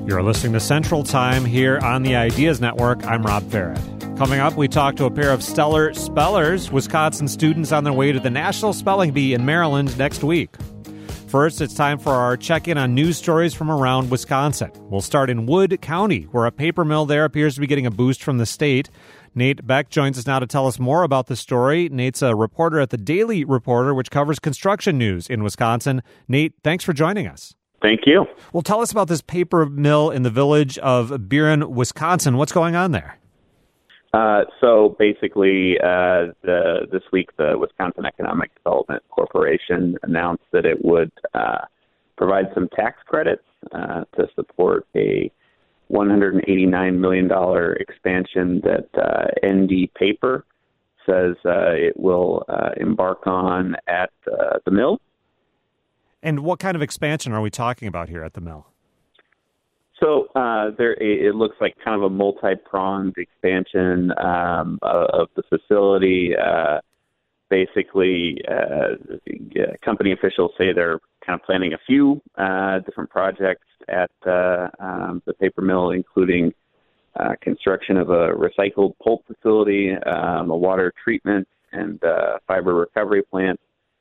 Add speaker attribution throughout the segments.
Speaker 1: You're listening to Central Time here on the Ideas Network. I'm Rob Farrett. Coming up, we talk to a pair of stellar spellers, Wisconsin students on their way to the National Spelling Bee in Maryland next week. First, it's time for our check-in on news stories from around Wisconsin. We'll start in Wood County, where a paper mill there appears to be getting a boost from the state. Nate Beck joins us now to tell us more about the story. Nate's a reporter at the Daily Reporter, which covers construction news in Wisconsin. Nate, thanks for joining us.
Speaker 2: Thank you.
Speaker 1: Well, tell us about this paper mill in the village of Buren, Wisconsin. What's going on there?
Speaker 2: So basically, this week, the Wisconsin Economic Development Corporation announced that it would provide some tax credits to support a $189 million expansion that ND Paper says it will embark on at the mill.
Speaker 1: And what kind of expansion are we talking about here at the mill?
Speaker 2: So it looks like kind of a multi-pronged expansion of the facility. Basically, company officials say they're kind of planning a few different projects at the paper mill, including construction of a recycled pulp facility, a water treatment, and fiber recovery plant.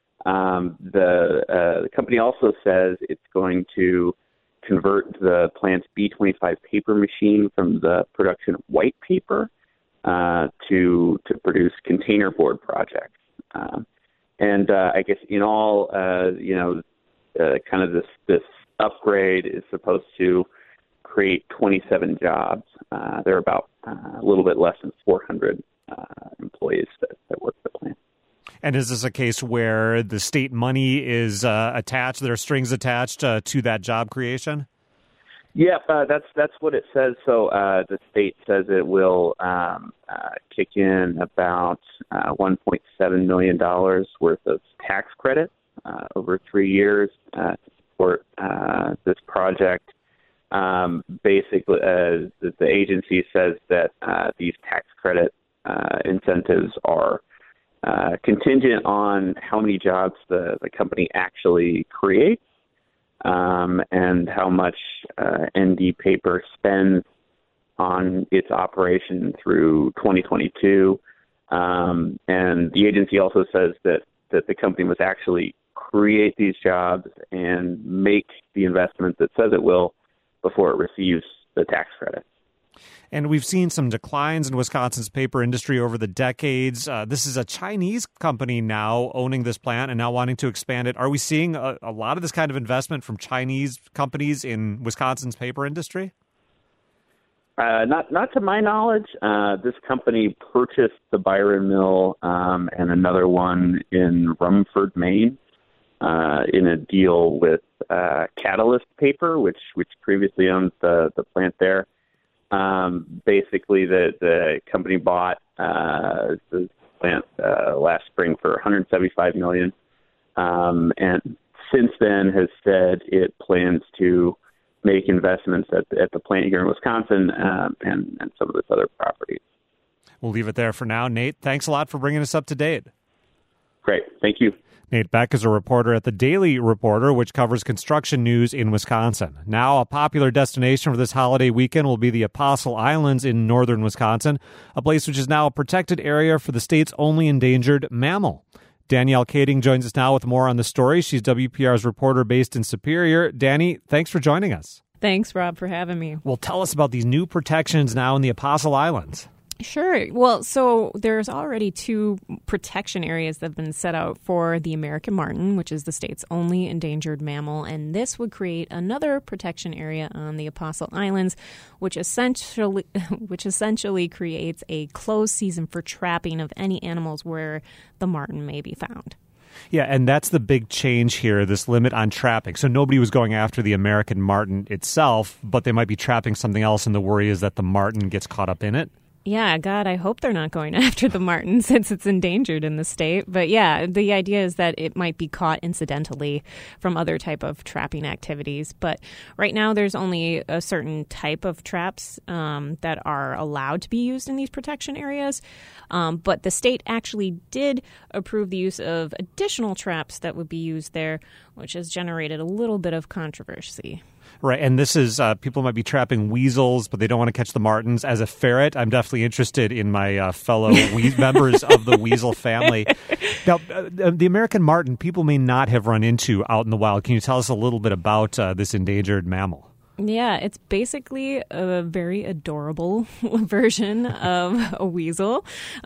Speaker 2: The company also says it's going to convert the plant's B25 paper machine from the production of white paper to produce container board projects. And I guess in all, kind of this upgrade is supposed to create 27 jobs. There are about a little bit less than 400 employees that work at the plant.
Speaker 1: And is this a case where the state money is attached, there are strings attached to that job creation?
Speaker 2: Yeah, that's what it says. So the state says it will kick in about $1.7 million worth of tax credit over 3 years to support this project. Basically, the agency says that these tax credit incentives are contingent on how many jobs the company actually creates and how much ND Paper spends on its operation through 2022. And the agency also says that the company must actually create these jobs and make the investment that says it will before it receives the tax credit.
Speaker 1: And we've seen some declines in Wisconsin's paper industry over the decades. This is a Chinese company now owning this plant and now wanting to expand it. Are we seeing a lot of this kind of investment from Chinese companies in Wisconsin's paper industry?
Speaker 2: Not to my knowledge. This company purchased the Byron Mill and another one in Rumford, Maine, in a deal with Catalyst Paper, which previously owned the plant there. Basically, the company bought the plant last spring for $175 million, and since then has said it plans to make investments at the plant here in Wisconsin and some of its other properties.
Speaker 1: We'll leave it there for now. Nate, thanks a lot for bringing us up to date.
Speaker 2: Great. Thank you.
Speaker 1: Nate Beck is a reporter at the Daily Reporter, which covers construction news in Wisconsin. Now, a popular destination for this holiday weekend will be the Apostle Islands in northern Wisconsin, a place which is now a protected area for the state's only endangered mammal. Danielle Kading joins us now with more on the story. She's WPR's reporter based in Superior. Danny, thanks for joining us.
Speaker 3: Thanks, Rob, for having me.
Speaker 1: Well, tell us about these new protections now in the Apostle Islands.
Speaker 3: Sure. Well, so there's already 2 protection areas that have been set out for the American marten, which is the state's only endangered mammal, and this would create another protection area on the Apostle Islands, which essentially creates a closed season for trapping of any animals where the marten may be found.
Speaker 1: Yeah, and that's the big change here, this limit on trapping. So nobody was going after the American marten itself, but they might be trapping something else, and the worry is that the marten gets caught up in it.
Speaker 3: Yeah, God, I hope they're not going after the marten since it's endangered in the state. But yeah, the idea is that it might be caught incidentally from other type of trapping activities. But right now there's only a certain type of traps that are allowed to be used in these protection areas. But the state actually did approve the use of additional traps that would be used there, which has generated a little bit of controversy.
Speaker 1: Right, and this is, people might be trapping weasels, but they don't want to catch the martins. As a ferret, I'm definitely interested in my fellow members of the weasel family. Now, the American marten, people may not have run into out in the wild. Can you tell us a little bit about this endangered mammal?
Speaker 3: Yeah, it's basically a very adorable version of a weasel.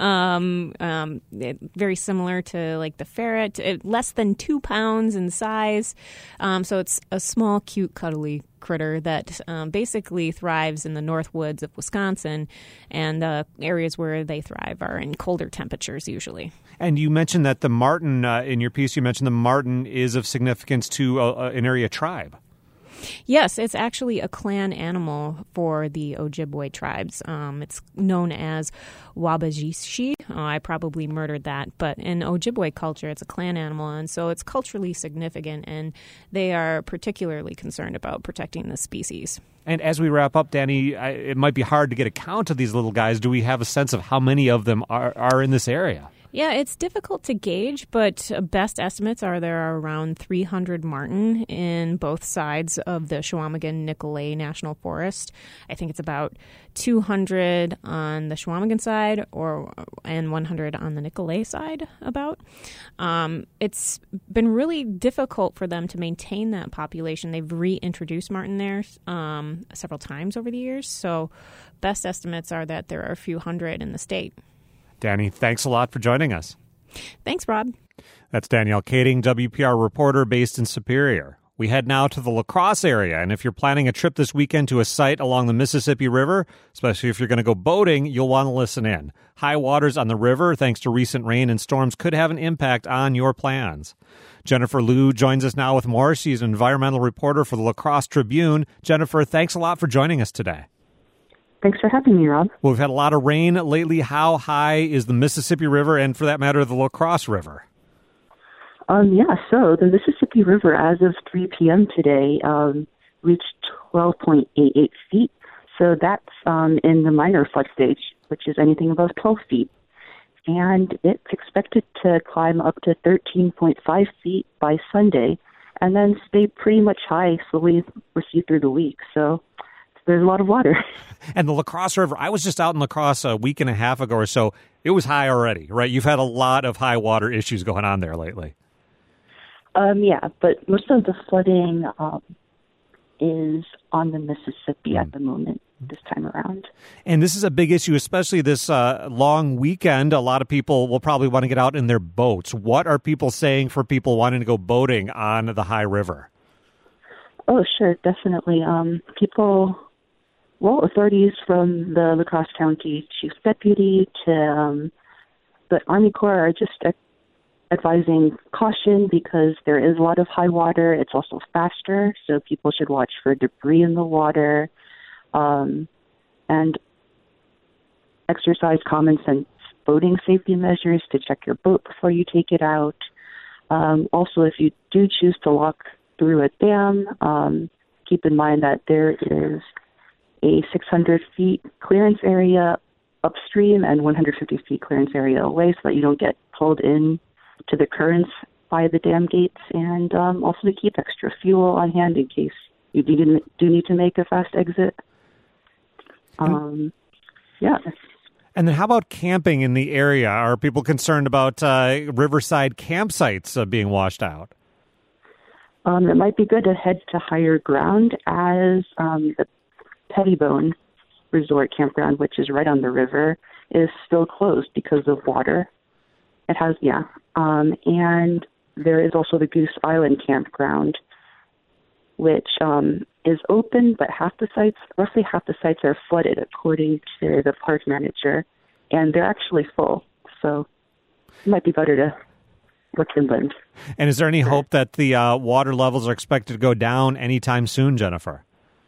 Speaker 3: Very similar to like the ferret, less than 2 pounds in size. So it's a small, cute, cuddly critter that basically thrives in the north woods of Wisconsin, and areas where they thrive are in colder temperatures usually.
Speaker 1: And you mentioned that the marten, in your piece, you mentioned the marten is of significance to an area tribe.
Speaker 3: Yes, it's actually a clan animal for the Ojibwe tribes. It's known as Wabajishi. I probably murdered that, but in Ojibwe culture, it's a clan animal, and so it's culturally significant, and they are particularly concerned about protecting the species.
Speaker 1: And as we wrap up, Danny, it might be hard to get a count of these little guys. Do we have a sense of how many of them are in this area?
Speaker 3: Yeah, it's difficult to gauge, but best estimates are there are around 300 marten in both sides of the Chequamegon-Nicolet National Forest. I think it's about 200 on the Chequamegon side and 100 on the Nicolet side about. It's been really difficult for them to maintain that population. They've reintroduced marten there several times over the years, so best estimates are that there are a few hundred in the state.
Speaker 1: Danny, thanks a lot for joining us.
Speaker 3: Thanks, Rob.
Speaker 1: That's Danielle Kading, WPR reporter based in Superior. We head now to the La Crosse area, and if you're planning a trip this weekend to a site along the Mississippi River, especially if you're going to go boating, you'll want to listen in. High waters on the river, thanks to recent rain and storms, could have an impact on your plans. Jennifer Liu joins us now with more. She's an environmental reporter for the La Crosse Tribune. Jennifer, thanks a lot for joining us today.
Speaker 4: Thanks for having me, Rob.
Speaker 1: Well, we've had a lot of rain lately. How high is the Mississippi River and, for that matter, the La Crosse River?
Speaker 4: So the Mississippi River, as of 3 p.m. today, reached 12.88 feet. So that's in the minor flood stage, which is anything above 12 feet. And it's expected to climb up to 13.5 feet by Sunday and then stay pretty much high, slowly recede through the week. So there's a lot of water.
Speaker 1: And the La Crosse River, I was just out in La Crosse a week and a half ago or so. It was high already, right? You've had a lot of high water issues going on there lately.
Speaker 4: But most of the flooding is on the Mississippi at the moment, this time around.
Speaker 1: And this is a big issue, especially this long weekend. A lot of people will probably want to get out in their boats. What are people saying for people wanting to go boating on the high river?
Speaker 4: Oh, sure, definitely. Authorities from the La Crosse County Chief Deputy to the Army Corps are just advising caution because there is a lot of high water. It's also faster, so people should watch for debris in the water and exercise common sense boating safety measures to check your boat before you take it out. Also, if you do choose to walk through a dam, keep in mind that there is a 600 feet clearance area upstream and 150 feet clearance area away so that you don't get pulled in to the currents by the dam gates, and also to keep extra fuel on hand in case you do need to make a fast exit.
Speaker 1: And then how about camping in the area? Are people concerned about riverside campsites being washed out?
Speaker 4: It might be good to head to higher ground as the Pettibone Resort Campground, which is right on the river, is still closed because of water. It has, and there is also the Goose Island Campground, which is open, but roughly half the sites are flooded, according to the park manager, and they're actually full. So it might be better to look inland.
Speaker 1: And is there any hope that the water levels are expected to go down anytime soon, Jennifer?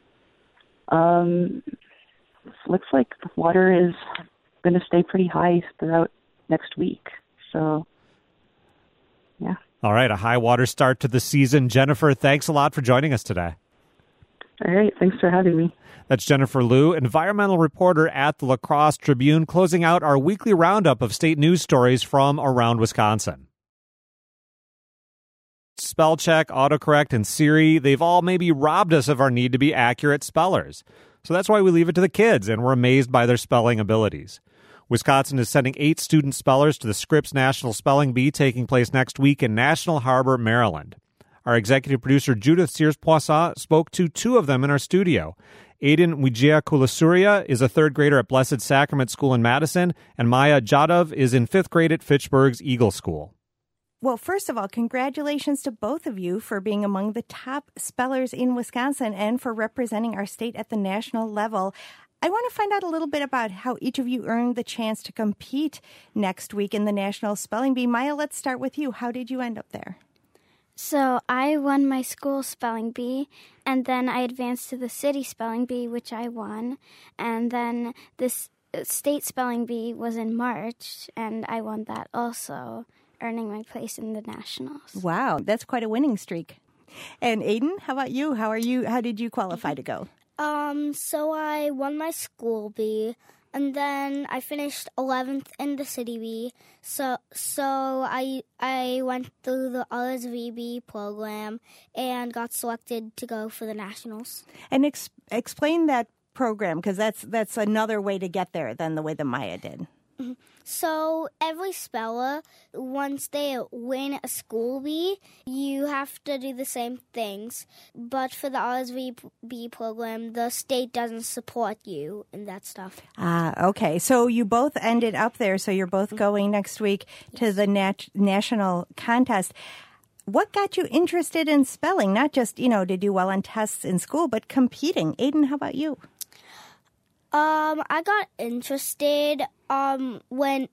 Speaker 4: Looks like the water is going to stay pretty high throughout next week. So, yeah.
Speaker 1: All right, a high water start to the season. Jennifer, thanks a lot for joining us today.
Speaker 4: All right, thanks for having me.
Speaker 1: That's Jennifer Liu, environmental reporter at the La Crosse Tribune, closing out our weekly roundup of state news stories from around Wisconsin. spell check, autocorrect, and Siri, they've all maybe robbed us of our need to be accurate spellers. So that's why we leave it to the kids, and we're amazed by their spelling abilities. Wisconsin is sending 8 student spellers to the Scripps National Spelling Bee taking place next week in National Harbor, Maryland. Our executive producer, Judith Sears-Poisson, spoke to 2 of them in our studio. Aiden Wijaya-Kulasuria is a 3rd grader at Blessed Sacrament School in Madison, and Maya Jadov is in 5th grade at Fitchburg's Eagle School.
Speaker 5: Well, first of all, congratulations to both of you for being among the top spellers in Wisconsin and for representing our state at the national level. I want to find out a little bit about how each of you earned the chance to compete next week in the National Spelling Bee. Maya, let's start with you. How did you end up there?
Speaker 6: So I won my school spelling bee, and then I advanced to the city spelling bee, which I won. And then this state spelling bee was in March, and I won that also, earning my place in the nationals.
Speaker 5: Wow, that's quite a winning streak. And Aiden, how about you? How did you qualify to go?
Speaker 7: So I won my school bee, and then I finished 11th in the city bee. So I went through the RSVB program and got selected to go for the nationals.
Speaker 5: And explain that program, because that's another way to get there than the way that Maya did.
Speaker 7: Mm-hmm. So every speller, once they win a school bee, you have to do the same things. But for the RSVB program, the state doesn't support you in that stuff.
Speaker 5: Okay. So you both ended up there. So you're both going next week to the national contest. What got you interested in spelling? Not just, to do well on tests in school, but competing. Aiden, how about you?
Speaker 7: I got interested when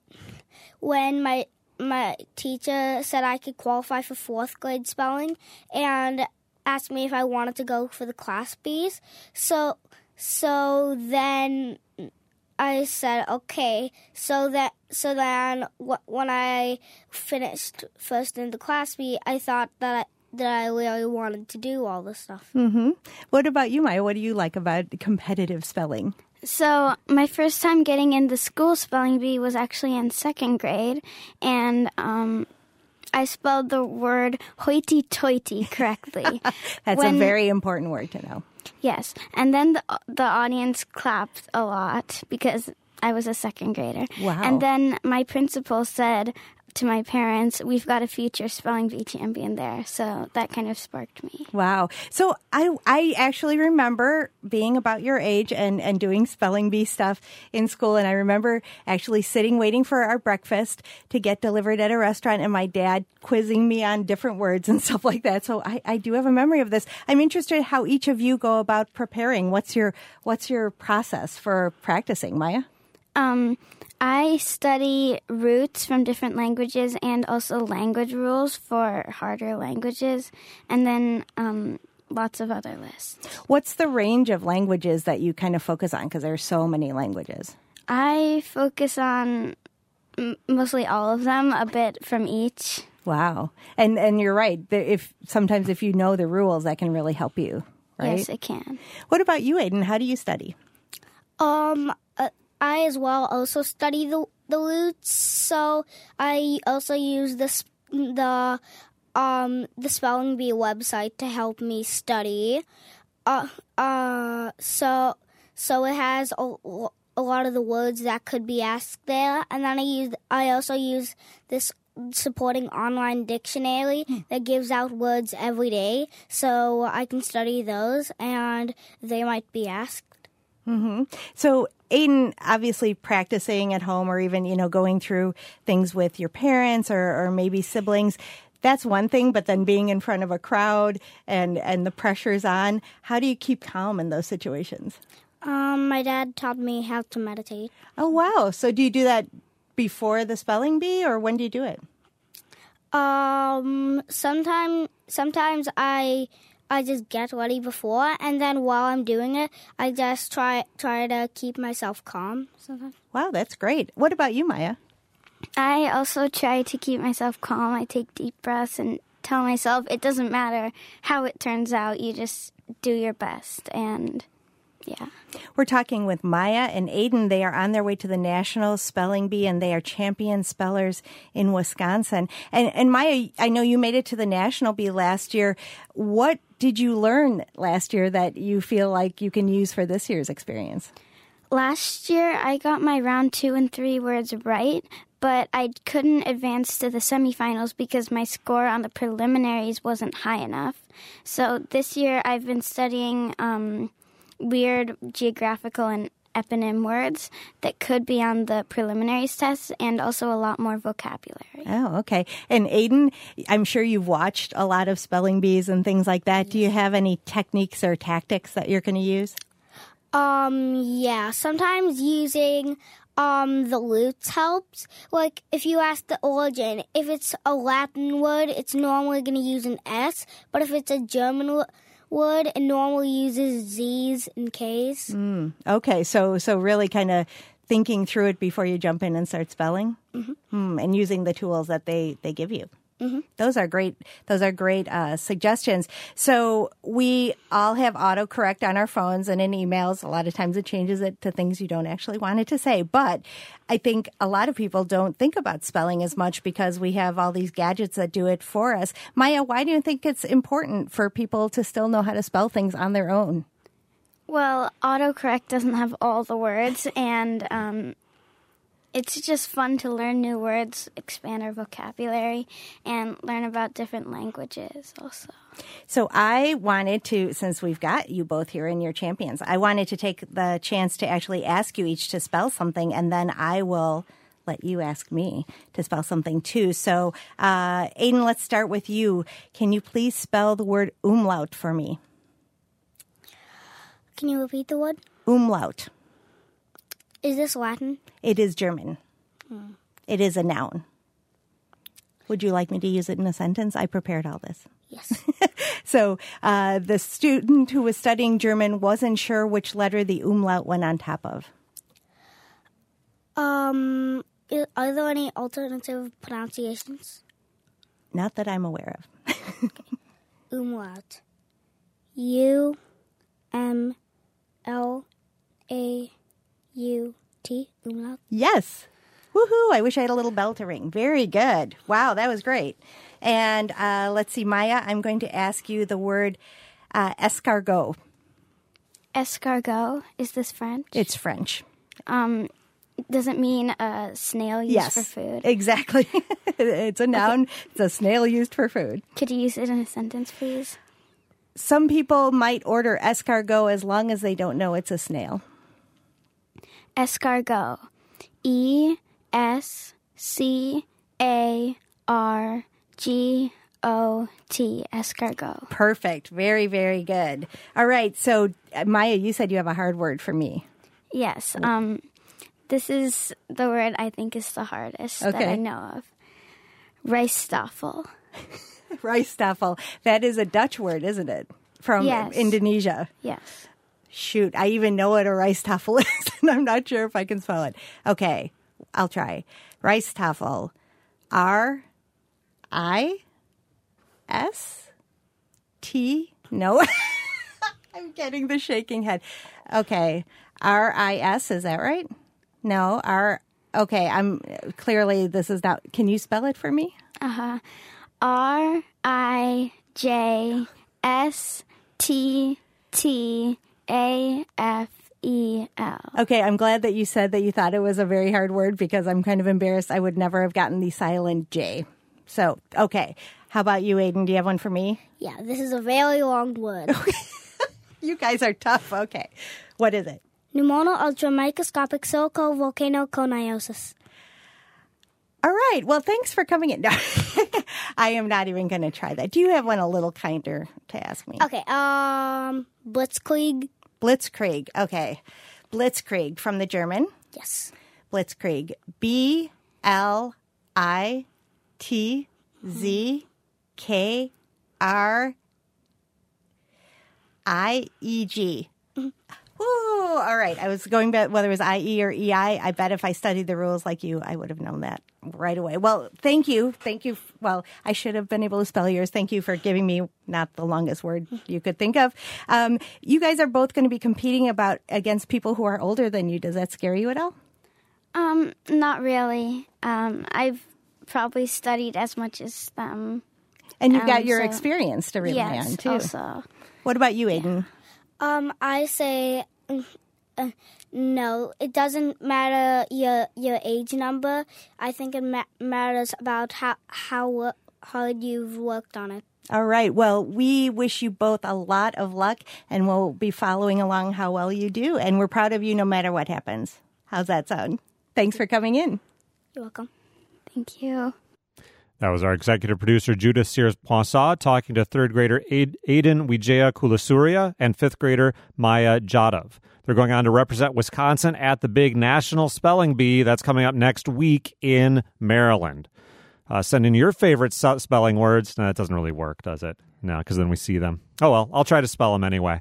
Speaker 7: my teacher said I could qualify for 4th grade spelling and asked me if I wanted to go for the class Bs. So then I said okay. So then when I finished first in the class B, I thought that I really wanted to do all this stuff.
Speaker 5: Mm-hmm. What about you, Maya? What do you like about competitive spelling?
Speaker 6: So my first time getting in the school spelling bee was actually in 2nd grade, and I spelled the word hoity-toity correctly.
Speaker 5: That's a very important word to know.
Speaker 6: Yes, and then the audience clapped a lot because I was a 2nd grader.
Speaker 5: Wow.
Speaker 6: And then my principal said to my parents, we've got a future spelling bee champion there. So that kind of sparked me.
Speaker 5: Wow. So I actually remember being about your age and doing spelling bee stuff in school. And I remember actually sitting waiting for our breakfast to get delivered at a restaurant and my dad quizzing me on different words and stuff like that. So I do have a memory of this. I'm interested in how each of you go about preparing. What's your process for practicing, Maya?
Speaker 6: I study roots from different languages and also language rules for harder languages, and then lots of other lists.
Speaker 5: What's the range of languages that you kind of focus on? Because there are so many languages.
Speaker 6: I focus on mostly all of them, a bit from each.
Speaker 5: Wow. And you're right. Sometimes if you know the rules, that can really help you, right?
Speaker 6: Yes, it can.
Speaker 5: What about you, Aiden? How do you study?
Speaker 7: I as well also study the roots, so I also use the Spelling Bee website to help me study. So it has a lot of the words that could be asked there, and then I also use this supporting online dictionary that gives out words every day, so I can study those, and they might be asked.
Speaker 5: Mm-hmm. So Aiden, obviously practicing at home or even, going through things with your parents or maybe siblings, that's one thing. But then being in front of a crowd and the pressure's on, how do you keep calm in those situations?
Speaker 7: My dad taught me how to meditate.
Speaker 5: Oh, wow. So do you do that before the spelling bee or when do you do it?
Speaker 7: Sometimes I just get ready before, and then while I'm doing it, I just try to keep myself calm sometimes.
Speaker 5: Wow, that's great. What about you, Maya?
Speaker 6: I also try to keep myself calm. I take deep breaths and tell myself it doesn't matter how it turns out. You just do your best, and Yeah.
Speaker 5: We're talking with Maya and Aiden. They are on their way to the National Spelling Bee, and they are champion spellers in Wisconsin. And Maya, I know you made it to the National Bee last year. What did you learn last year that you feel like you can use for this year's experience?
Speaker 6: Last year, I got my round 2 and 3 words right, but I couldn't advance to the semifinals because my score on the preliminaries wasn't high enough. So this year, I've been studying weird geographical and eponym words that could be on the preliminaries test, and also a lot more vocabulary.
Speaker 5: Oh, okay. And Aiden, I'm sure you've watched a lot of spelling bees and things like that. Do you have any techniques or tactics that you're going to use?
Speaker 7: Yeah, sometimes using the roots helps. Like, if you ask the origin, if it's a Latin word, it's normally going to use an S, but if it's a German word, it normally uses Z's and K's.
Speaker 5: Okay, so really kind of thinking through it before you jump in and start spelling, and using the tools that they give you. Those are great. Those are great suggestions. So we all have autocorrect on our phones and in emails. A lot of times it changes it to things you don't actually want it to say. But I think a lot of people don't think about spelling as much because we have all these gadgets that do it for us. Maya, why do you think it's important for people to still know how to spell things on their own?
Speaker 6: Well, autocorrect doesn't have all the words, and it's just fun to learn new words, expand our vocabulary, and learn about different languages also.
Speaker 5: So I wanted to, since we've got you both here and you're champions, I wanted to take the chance to actually ask you each to spell something, and then I will let you ask me to spell something too. So Aiden, let's start with you. Can you please spell the word umlaut for me?
Speaker 7: Can you repeat the word?
Speaker 5: Umlaut.
Speaker 7: Is this Latin?
Speaker 5: It is German. It is a noun. Would you like me to use it in a sentence? I prepared all this.
Speaker 7: Yes.
Speaker 5: So the student who was studying German wasn't sure which letter the umlaut went on top of.
Speaker 7: Are there any alternative pronunciations?
Speaker 5: Not that I'm aware of.
Speaker 7: Umlaut. U-M-L-A-U-T. Umlaut.
Speaker 5: Yes. Woohoo. I wish I had a little bell to ring. Very good. Wow, that was great. And let's see, Maya, I'm going to ask you the word escargot.
Speaker 6: Escargot, is this French?
Speaker 5: It's French.
Speaker 6: Does it mean a snail used for food?
Speaker 5: Exactly. It's a noun. Okay. It's a snail used for food.
Speaker 6: Could you use it in a sentence, please?
Speaker 5: Some people might order escargot as long as they don't know it's a snail.
Speaker 6: Escargot. E-S-C-A-R-G-O-T. Escargot.
Speaker 5: Perfect. Very, very good. All right. So, Maya, you said you have a hard word for me.
Speaker 6: Yes. This is the word I think is the hardest that I know of. Rijstafel.
Speaker 5: Rijstafel. That is a Dutch word, isn't it? From Indonesia.
Speaker 6: Yes.
Speaker 5: Shoot, I even know what a rijstafel is, and I'm not sure if I can spell it. Okay, I'll try. Rijstafel. R-I-S-T? No. I'm getting the shaking head. Okay, R-I-S, is that right? No, okay, I'm clearly this is not. Can you spell it for me?
Speaker 6: R-I-J-S-T-T-A-F-E-L.
Speaker 5: Okay, I'm glad that you said that you thought it was a very hard word because I'm kind of embarrassed. I would never have gotten the silent J. So, okay. How about you, Aiden? Do you have one for me?
Speaker 7: Yeah, this is a very long word.
Speaker 5: You guys are tough. Okay. What is it?
Speaker 7: Pneumono-ultramicroscopic silicovolcanoconiosis.
Speaker 5: All right. Well, thanks for coming in. No, I am not even going to try that. Do you have one a little kinder to ask me?
Speaker 7: Okay. Blitzkrieg.
Speaker 5: Blitzkrieg. Okay. Blitzkrieg from the German?
Speaker 7: Yes.
Speaker 5: Blitzkrieg. B-L-I-T-Z-K-R-I-E-G. Woo! Oh, all right. I was going back whether it was IE or EI. I bet if I studied the rules like you, I would have known that right away. Well, thank you. Thank you. Well, I should have been able to spell yours. Thank you for giving me not the longest word you could think of. You guys are both going to be competing against people who are older than you. Does that scare you at all?
Speaker 6: Not really. I've probably studied as much as them.
Speaker 5: And you've got your experience to rely on, too.
Speaker 6: Also.
Speaker 5: What about you, Aiden?
Speaker 7: I say no. It doesn't matter your age number. I think it matters about how hard you've worked on it.
Speaker 5: All right. Well, we wish you both a lot of luck, and we'll be following along how well you do. And we're proud of you no matter what happens. How's that sound? Thanks for coming in.
Speaker 7: You're welcome.
Speaker 6: Thank you.
Speaker 1: That was our executive producer, Judith Sears-Poisson, talking to third grader Aiden Wijaya Kulasuria and fifth grader Maya Jadov. They're going on to represent Wisconsin at the big National Spelling Bee that's coming up next week in Maryland. Send in your favorite spelling words. No, that doesn't really work, does it? No, because then we see them. Oh, well, I'll try to spell them anyway.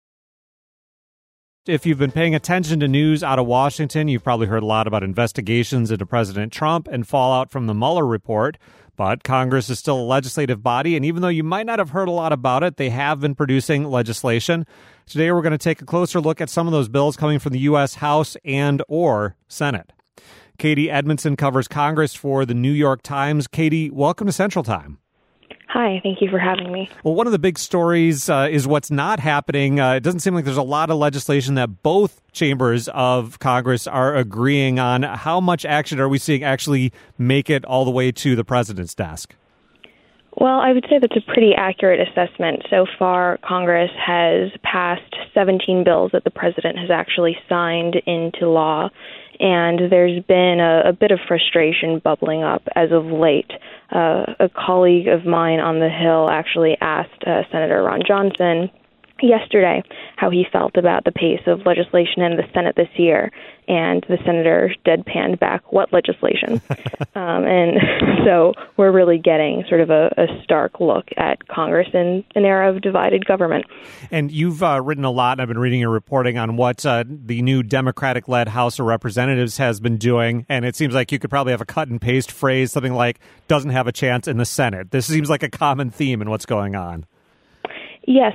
Speaker 1: If you've been paying attention to news out of Washington, you've probably heard a lot about investigations into President Trump and fallout from the Mueller report. But Congress is still a legislative body, and even though you might not have heard a lot about it, they have been producing legislation. Today, we're going to take a closer look at some of those bills coming from the U.S. House and or Senate. Katie Edmondson covers Congress for the New York Times. Katie, welcome to Central Time.
Speaker 8: Hi, thank you for having me.
Speaker 1: Well, one of the big stories is what's not happening. It doesn't seem like there's a lot of legislation that both chambers of Congress are agreeing on. How much action are we seeing actually make it all the way to the president's desk?
Speaker 8: Well, I would say that's a pretty accurate assessment. So far, Congress has passed 17 bills that the president has actually signed into law. And there's been a bit of frustration bubbling up as of late. A colleague of mine on the Hill actually asked Senator Ron Johnson yesterday how he felt about the pace of legislation in the Senate this year, and the senator deadpanned back, "What legislation?" And so we're really getting sort of a stark look at Congress in an era of divided government.
Speaker 1: And you've written a lot, and I've been reading your reporting on what the new Democratic-led House of Representatives has been doing, and it seems like you could probably have a cut-and-paste phrase, something like, doesn't have a chance in the Senate. This seems like a common theme in what's going on.
Speaker 8: Yes,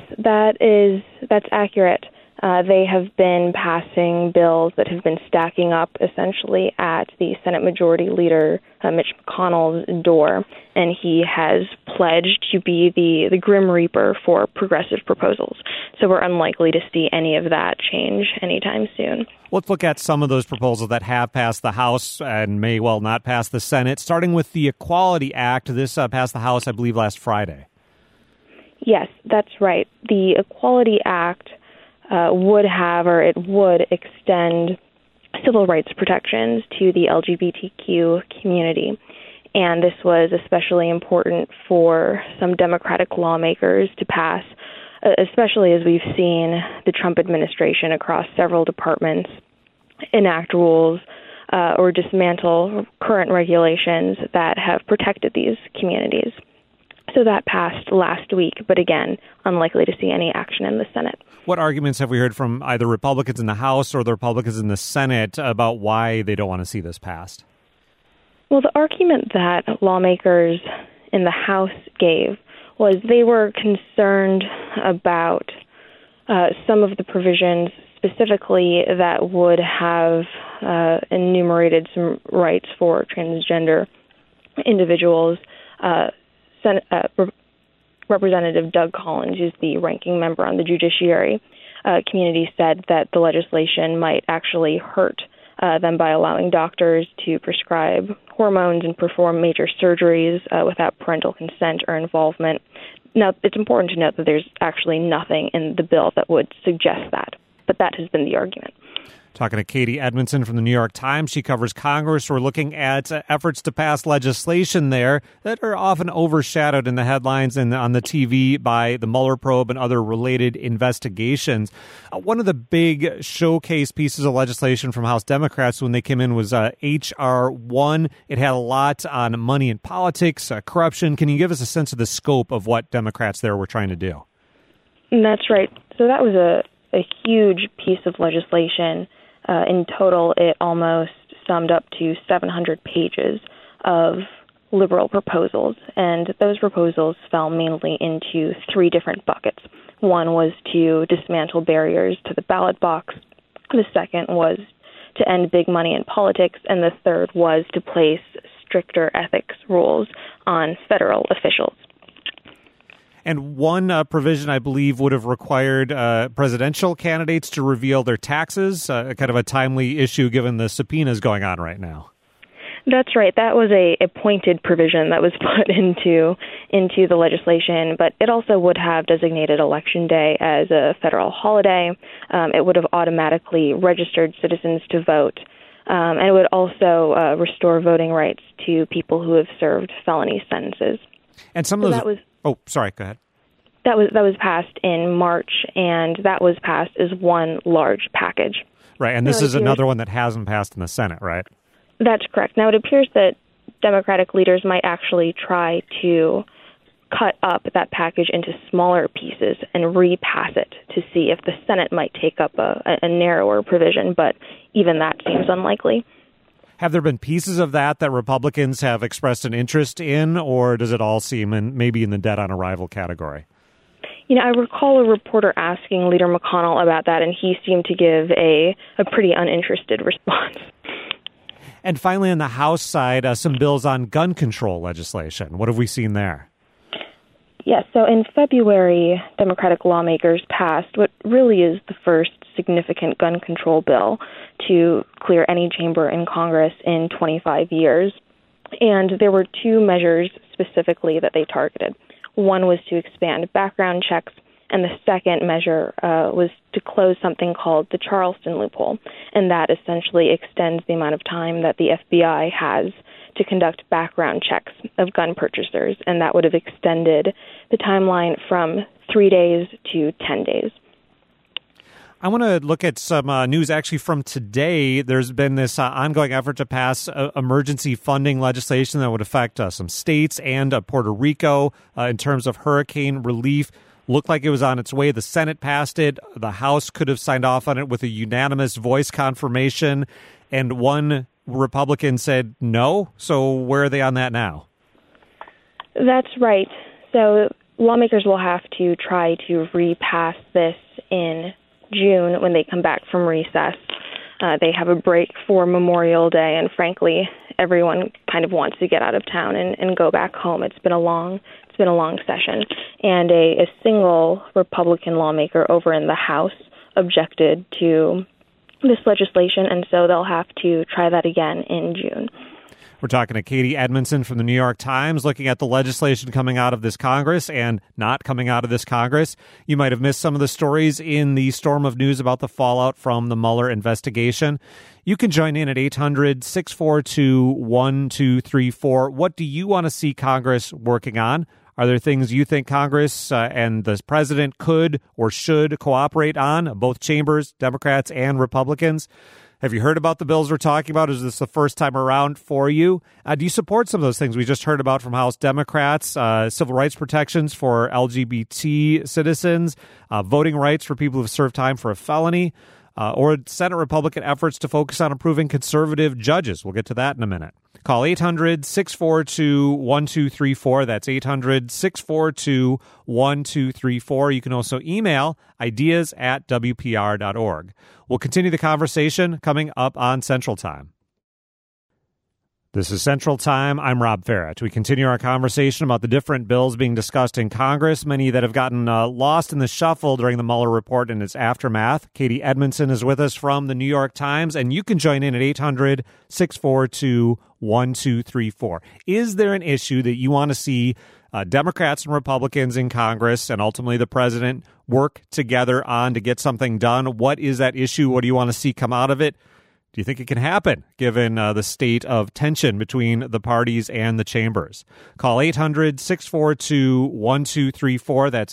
Speaker 8: that's accurate. They have been passing bills that have been stacking up essentially at the Senate Majority Leader Mitch McConnell's door, and he has pledged to be the Grim Reaper for progressive proposals. So we're unlikely to see any of that change anytime soon.
Speaker 1: Let's look at some of those proposals that have passed the House and may well not pass the Senate, starting with the Equality Act. This passed the House, I believe, last Friday.
Speaker 8: Yes, that's right. The Equality Act would extend civil rights protections to the LGBTQ community. And this was especially important for some Democratic lawmakers to pass, especially as we've seen the Trump administration across several departments enact rules or dismantle current regulations that have protected these communities. So that passed last week, but again, unlikely to see any action in the Senate.
Speaker 1: What arguments have we heard from either Republicans in the House or the Republicans in the Senate about why they don't want to see this passed?
Speaker 8: Well, the argument that lawmakers in the House gave was they were concerned about some of the provisions specifically that would have enumerated some rights for transgender individuals. Representative Doug Collins, who's the ranking member on the Judiciary Committee, said that the legislation might actually hurt them by allowing doctors to prescribe hormones and perform major surgeries without parental consent or involvement. Now, it's important to note that there's actually nothing in the bill that would suggest that, but that has been the argument.
Speaker 1: Talking to Katie Edmondson from the New York Times. She covers Congress. We're looking at efforts to pass legislation there that are often overshadowed in the headlines and on the TV by the Mueller probe and other related investigations. One of the big showcase pieces of legislation from House Democrats when they came in was H.R. 1. It had a lot on money in politics, corruption. Can you give us a sense of the scope of what Democrats there were trying to do?
Speaker 8: That's right. So that was a huge piece of legislation. In total, it almost summed up to 700 pages of liberal proposals, and those proposals fell mainly into three different buckets. One was to dismantle barriers to the ballot box, the second was to end big money in politics, and the third was to place stricter ethics rules on federal officials.
Speaker 1: And one provision, I believe, would have required presidential candidates to reveal their taxes, kind of a timely issue given the subpoenas going on right now.
Speaker 8: That's right. That was a pointed provision that was put into the legislation, but it also would have designated Election Day as a federal holiday. It would have automatically registered citizens to vote, and it would also restore voting rights to people who have served felony sentences.
Speaker 1: And some of those. Oh, sorry. Go ahead.
Speaker 8: That was passed in March, and that was passed as one large package.
Speaker 1: Right, and this is another one that hasn't passed in the Senate, right?
Speaker 8: That's correct. Now, it appears that Democratic leaders might actually try to cut up that package into smaller pieces and repass it to see if the Senate might take up a narrower provision, but even that seems unlikely.
Speaker 1: Have there been pieces of that Republicans have expressed an interest in, or does it all seem maybe in the dead on arrival category?
Speaker 8: I recall a reporter asking Leader McConnell about that, and he seemed to give a pretty uninterested response.
Speaker 1: And finally, on the House side, some bills on gun control legislation. What have we seen there?
Speaker 8: Yes, so in February, Democratic lawmakers passed what really is the first significant gun control bill to clear any chamber in Congress in 25 years. And there were two measures specifically that they targeted. One was to expand background checks, and the second measure was to close something called the Charleston loophole, and that essentially extends the amount of time that the FBI has to conduct background checks of gun purchasers, and that would have extended the timeline from 3 days to 10 days.
Speaker 1: I want to look at some news actually from today. There's been this ongoing effort to pass emergency funding legislation that would affect some states and Puerto Rico in terms of hurricane relief. Looked like it was on its way. The Senate passed it. The House could have signed off on it with a unanimous voice confirmation. And one Republican said no. So where are they on that now? That's
Speaker 8: right. So lawmakers will have to try to repass this in June when they come back from recess. They have a break for Memorial Day, and frankly, everyone kind of wants to get out of town and go back home. It's been a long session, and a single Republican lawmaker over in the House objected to this legislation, and so they'll have to try that again in June.
Speaker 1: We're talking to Katie Edmondson from the New York Times, looking at the legislation coming out of this Congress and not coming out of this Congress. You might have missed some of the stories in the storm of news about the fallout from the Mueller investigation. You can join in at 800-642-1234. What do you want to see Congress working on? Are there things you think Congress and the president could or should cooperate on, both chambers, Democrats and Republicans? Have you heard about the bills we're talking about? Is this the first time around for you? Do you support some of those things we just heard about from House Democrats, civil rights protections for LGBT citizens, voting rights for people who have served time for a felony, or Senate Republican efforts to focus on improving conservative judges? We'll get to that in a minute. Call 800-642-1234. That's 800-642-1234. You can also email ideas@wpr.org. We'll continue the conversation coming up on Central Time. This is Central Time. I'm Rob Ferrett. We continue our conversation about the different bills being discussed in Congress, many that have gotten lost in the shuffle during the Mueller report and its aftermath. Katie Edmondson is with us from the New York Times, and you can join in at 800-642-1234. Is there an issue that you want to see Democrats and Republicans in Congress and ultimately the president work together on to get something done? What is that issue? What do you want to see come out of it? Do you think it can happen, given the state of tension between the parties and the chambers? Call 800-642-1234. That's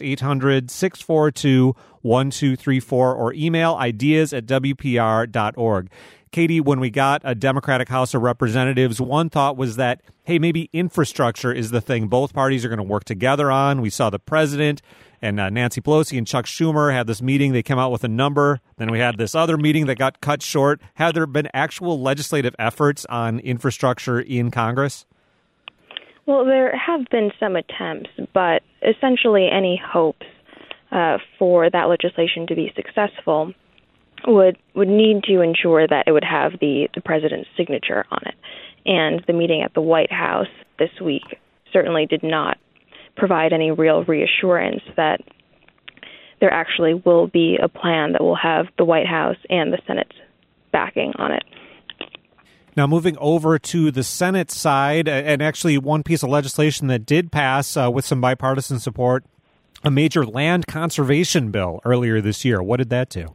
Speaker 1: 800-642-1234, or email ideas@wpr.org. Katie, when we got a Democratic House of Representatives, one thought was that, hey, maybe infrastructure is the thing both parties are going to work together on. We saw the president And Nancy Pelosi and Chuck Schumer had this meeting. They came out with a number. Then we had this other meeting that got cut short. Have there been actual legislative efforts on infrastructure in Congress?
Speaker 8: Well, there have been some attempts, but essentially any hopes for that legislation to be successful would need to ensure that it would have the president's signature on it. And the meeting at the White House this week certainly did not provide any real reassurance that there actually will be a plan that will have the White House and the Senate's backing on it.
Speaker 1: Now, moving over to the Senate side, and actually one piece of legislation that did pass with some bipartisan support, a major land conservation bill earlier this year. What did that do?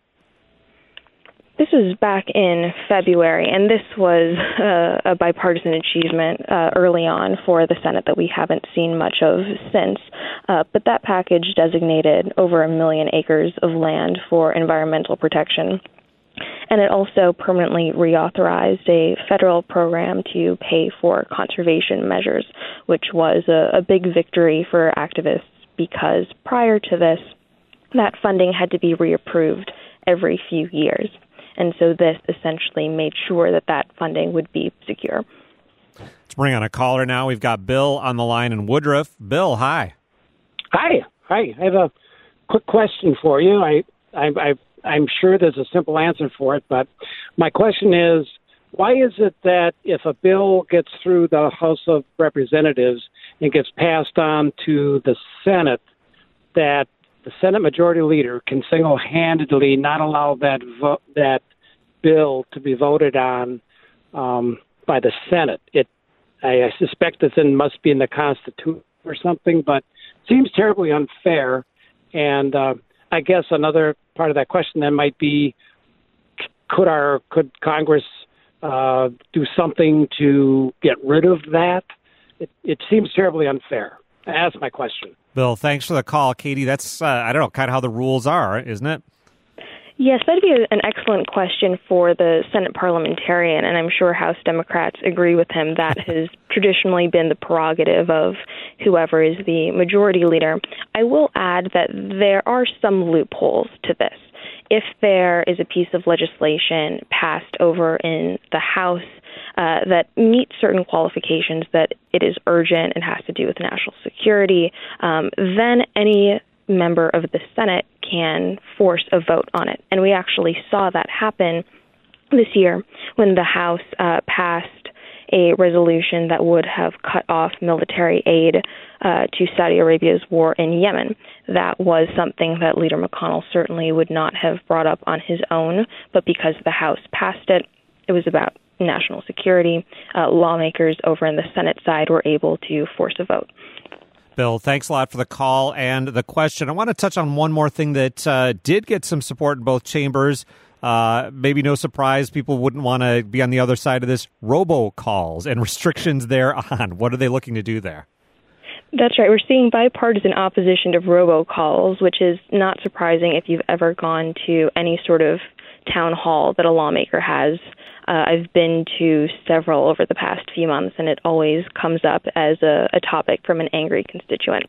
Speaker 8: This was back in February, and this was a bipartisan achievement early on for the Senate that we haven't seen much of since. But that package designated over 1 million acres of land for environmental protection. And it also permanently reauthorized a federal program to pay for conservation measures, which was a big victory for activists because prior to this, that funding had to be reapproved every few years. And so this essentially made sure that that funding would be secure.
Speaker 1: Let's bring on a caller now. We've got Bill on the line in Woodruff. Bill, hi.
Speaker 9: Hi. I have a quick question for you. I'm sure there's a simple answer for it, but my question is, why is it that if a bill gets through the House of Representatives and gets passed on to the Senate, that the Senate Majority Leader can single-handedly not allow that bill to be voted on by the Senate? I suspect that it must be in the Constitution or something, but it seems terribly unfair. And I guess another part of that question then might be, could Congress do something to get rid of that? It seems terribly unfair. That's my question.
Speaker 1: Bill, thanks for the call. Katie, that's, I don't know, kind of how the rules are, isn't it?
Speaker 8: Yes, that'd be an excellent question for the Senate parliamentarian, and I'm sure House Democrats agree with him. That has traditionally been the prerogative of whoever is the majority leader. I will add that there are some loopholes to this. If there is a piece of legislation passed over in the House that meets certain qualifications, that it is urgent and has to do with national security, then any member of the Senate can force a vote on it. And we actually saw that happen this year when the House passed a resolution that would have cut off military aid to Saudi Arabia's war in Yemen. That was something that Leader McConnell certainly would not have brought up on his own, but because the House passed it, it was about national security. Lawmakers over in the Senate side were able to force a vote.
Speaker 1: Bill, thanks a lot for the call and the question. I want to touch on one more thing that did get some support in both chambers. Maybe no surprise, people wouldn't want to be on the other side of this. Robocalls and restrictions thereon. What are they looking to do there?
Speaker 8: That's right. We're seeing bipartisan opposition to robocalls, which is not surprising if you've ever gone to any sort of town hall that a lawmaker has. I've been to several over the past few months, and it always comes up as a topic from an angry constituent.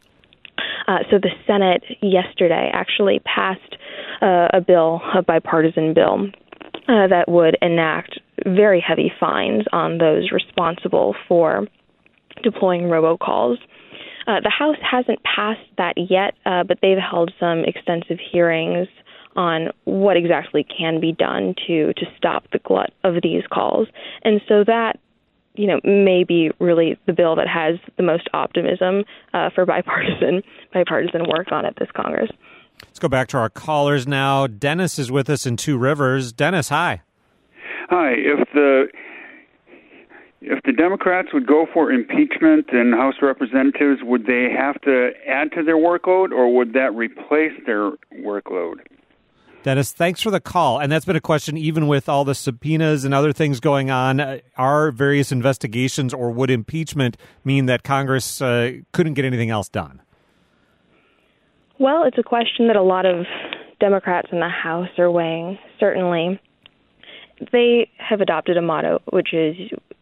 Speaker 8: So the Senate yesterday actually passed a bipartisan bill, that would enact very heavy fines on those responsible for deploying robocalls. The House hasn't passed that yet, but they've held some extensive hearings on what exactly can be done to stop the glut of these calls. And so that, may be really the bill that has the most optimism for bipartisan work on it this Congress.
Speaker 1: Let's go back to our callers now. Dennis is with us in Two Rivers. Dennis, hi.
Speaker 10: Hi. If the Democrats would go for impeachment in House of Representatives, would they have to add to their workload, or would that replace their workload?
Speaker 1: Dennis, thanks for the call. And that's been a question even with all the subpoenas and other things going on. Are various investigations, or would impeachment mean that Congress couldn't get anything else done?
Speaker 8: Well, it's a question that a lot of Democrats in the House are weighing. Certainly, they have adopted a motto, which is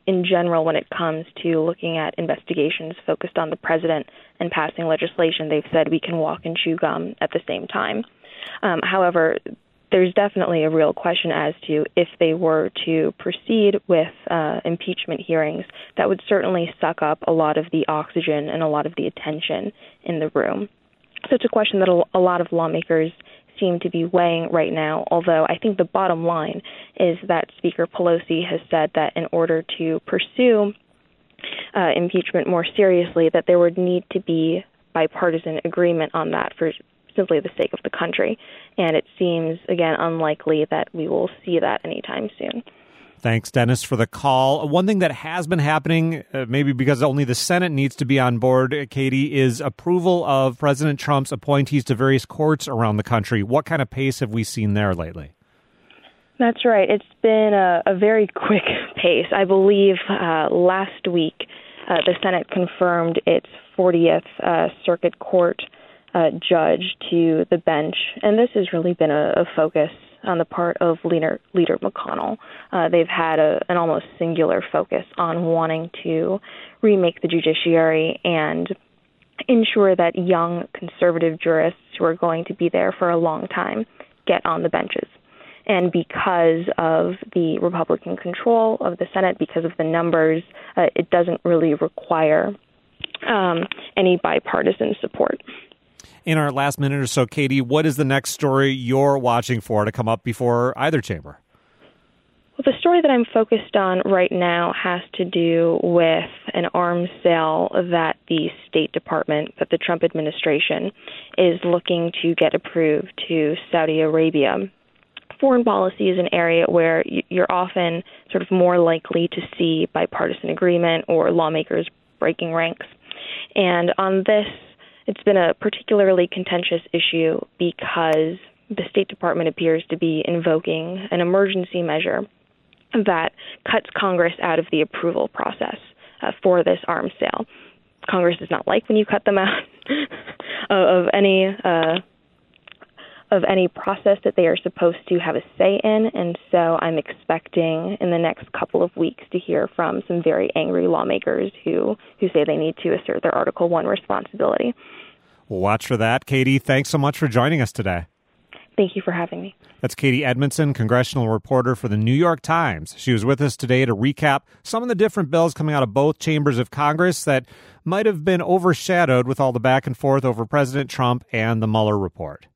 Speaker 8: in general, when it comes to looking at investigations focused on the president and passing legislation, they've said we can walk and chew gum at the same time. However, there's definitely a real question as to if they were to proceed with impeachment hearings, that would certainly suck up a lot of the oxygen and a lot of the attention in the room. So it's a question that a lot of lawmakers seem to be weighing right now, although I think the bottom line is that Speaker Pelosi has said that in order to pursue impeachment more seriously, that there would need to be bipartisan agreement on that for simply the sake of the country. And it seems, again, unlikely that we will see that anytime soon.
Speaker 1: Thanks, Dennis, for the call. One thing that has been happening, maybe because only the Senate needs to be on board, Katie, is approval of President Trump's appointees to various courts around the country. What kind of pace have we seen there lately?
Speaker 8: That's right. It's been a very quick pace. I believe last week the Senate confirmed its 40th Circuit Court judge to the bench, and this has really been a focus on the part of Leader McConnell. They've had an almost singular focus on wanting to remake the judiciary and ensure that young conservative jurists who are going to be there for a long time get on the benches. And because of the Republican control of the Senate, because of the numbers, it doesn't really require any bipartisan support.
Speaker 1: In our last minute or so, Katie, what is the next story you're watching for to come up before either chamber?
Speaker 8: Well, the story that I'm focused on right now has to do with an arms sale that the State Department, that the Trump administration is looking to get approved to Saudi Arabia. Foreign policy is an area where you're often sort of more likely to see bipartisan agreement or lawmakers breaking ranks. And on this, it's been a particularly contentious issue because the State Department appears to be invoking an emergency measure that cuts Congress out of the approval process for this arms sale. Congress does not like when you cut them out of any process that they are supposed to have a say in, and so I'm expecting in the next couple of weeks to hear from some very angry lawmakers who say they need to assert their Article I responsibility.
Speaker 1: We'll watch for that. Katie, thanks so much for joining us today.
Speaker 8: Thank you for having me.
Speaker 1: That's Katie Edmondson, congressional reporter for the New York Times. She was with us today to recap some of the different bills coming out of both chambers of Congress that might have been overshadowed with all the back and forth over President Trump and the Mueller report.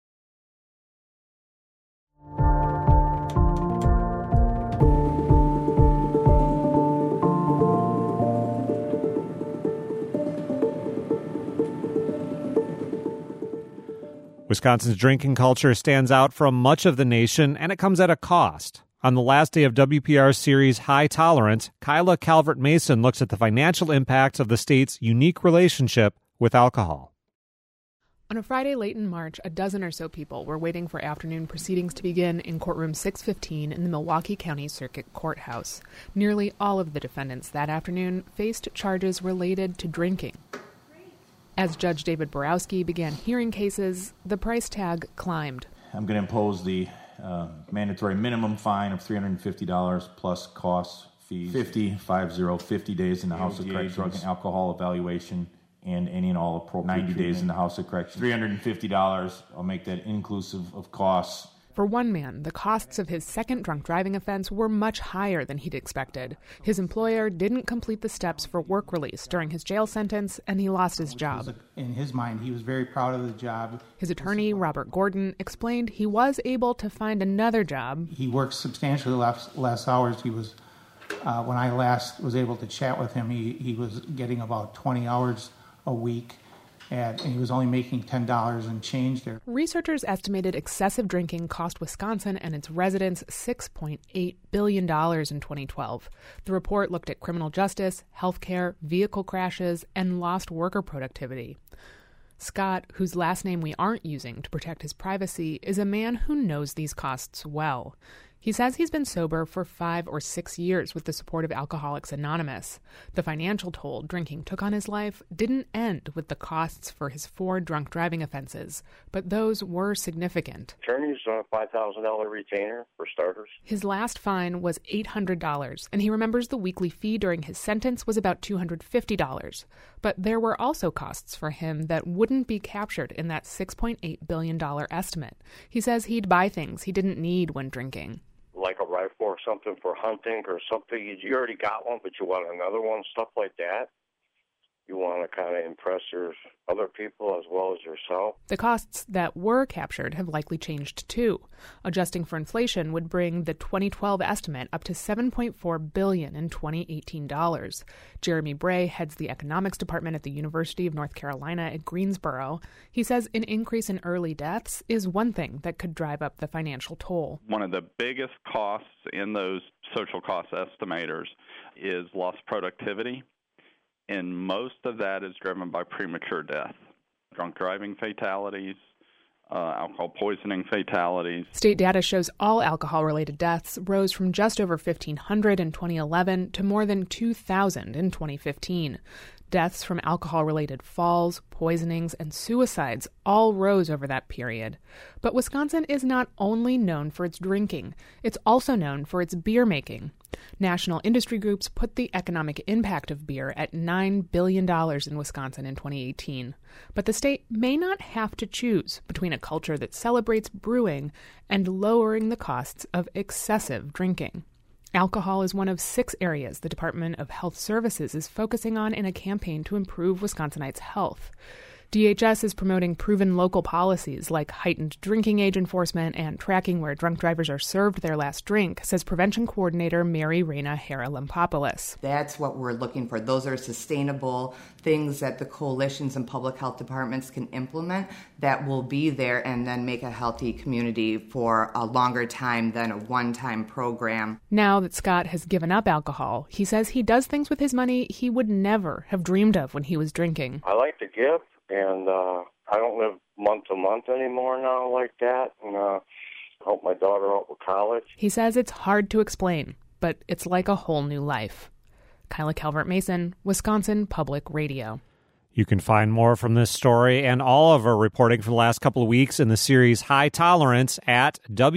Speaker 1: Wisconsin's drinking culture stands out from much of the nation, and it comes at a cost. On the last day of WPR's series High Tolerance, Kyla Calvert-Mason looks at the financial impacts of the state's unique relationship with alcohol.
Speaker 11: On a Friday late in March, a dozen or so people were waiting for afternoon proceedings to begin in courtroom 615 in the Milwaukee County Circuit Courthouse. Nearly all of the defendants that afternoon faced charges related to drinking. As Judge David Borowski began hearing cases, the price tag climbed.
Speaker 12: I'm going to impose the mandatory minimum fine of $350 plus costs, fees, 50 days in the House of Correction, drug and alcohol evaluation, and any and all appropriate 90 days in the House of Correction. $350, I'll make that inclusive of costs.
Speaker 11: For one man, the costs of his second drunk driving offense were much higher than he'd expected. His employer didn't complete the steps for work release during his jail sentence, and he lost his job.
Speaker 13: In his mind, he was very proud of the job.
Speaker 11: His attorney, Robert Gordon, explained he was able to find another job.
Speaker 13: He worked substantially less hours. He was, when I last was able to chat with him, he was getting about 20 hours a week. And he was only making $10 and change there.
Speaker 11: Researchers estimated excessive drinking cost Wisconsin and its residents $6.8 billion in 2012. The report looked at criminal justice, healthcare, vehicle crashes, and lost worker productivity. Scott, whose last name we aren't using to protect his privacy, is a man who knows these costs well. He says he's been sober for 5 or 6 years with the support of Alcoholics Anonymous. The financial toll drinking took on his life didn't end with the costs for his 4 drunk driving offenses, but those were significant.
Speaker 14: Attorney's on a $5,000 retainer, for starters.
Speaker 11: His last fine was $800, and he remembers the weekly fee during his sentence was about $250. But there were also costs for him that wouldn't be captured in that $6.8 billion estimate. He says he'd buy things he didn't need when drinking.
Speaker 14: Like a rifle or something for hunting or something. You already got one, but you want another one, stuff like that. You want to kind of impress other people as well as yourself.
Speaker 11: The costs that were captured have likely changed too. Adjusting for inflation would bring the 2012 estimate up to $7.4 billion in 2018 dollars. Jeremy Bray heads the economics department at the University of North Carolina at Greensboro. He says an increase in early deaths is one thing that could drive up the financial toll.
Speaker 15: One of the biggest costs in those social cost estimators is lost productivity. And most of that is driven by premature death, drunk driving fatalities, alcohol poisoning fatalities.
Speaker 11: State data shows all alcohol-related deaths rose from just over 1,500 in 2011 to more than 2,000 in 2015. Deaths from alcohol-related falls, poisonings, and suicides all rose over that period. But Wisconsin is not only known for its drinking, it's also known for its beer making. National industry groups put the economic impact of beer at $9 billion in Wisconsin in 2018. But the state may not have to choose between a culture that celebrates brewing and lowering the costs of excessive drinking. Alcohol is one of 6 areas the Department of Health Services is focusing on in a campaign to improve Wisconsinites' health. DHS is promoting proven local policies like heightened drinking age enforcement and tracking where drunk drivers are served their last drink, says Prevention Coordinator Mary Reina Hara-Lampopoulos.
Speaker 16: That's what we're looking for. Those are sustainable things that the coalitions and public health departments can implement that will be there and then make a healthy community for a longer time than a one-time program.
Speaker 11: Now that Scott has given up alcohol, he says he does things with his money he would never have dreamed of when he was drinking.
Speaker 14: I like to give. And I don't live month to month anymore now like that. And help my daughter out with college.
Speaker 11: He says it's hard to explain, but it's like a whole new life. Kyla Calvert-Mason, Wisconsin Public Radio.
Speaker 1: You can find more from this story and all of our reporting for the last couple of weeks in the series High Tolerance at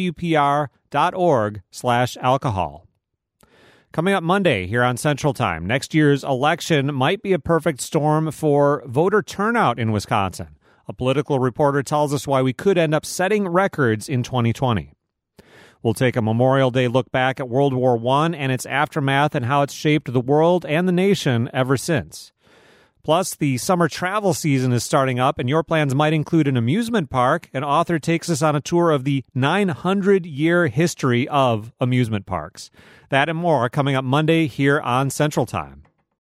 Speaker 1: WPR.org/alcohol. Coming up Monday here on Central Time, next year's election might be a perfect storm for voter turnout in Wisconsin. A political reporter tells us why we could end up setting records in 2020. We'll take a Memorial Day look back at World War I and its aftermath and how it's shaped the world and the nation ever since. Plus, the summer travel season is starting up, and your plans might include an amusement park. An author takes us on a tour of the 900-year history of amusement parks. That and more coming up Monday here on Central Time.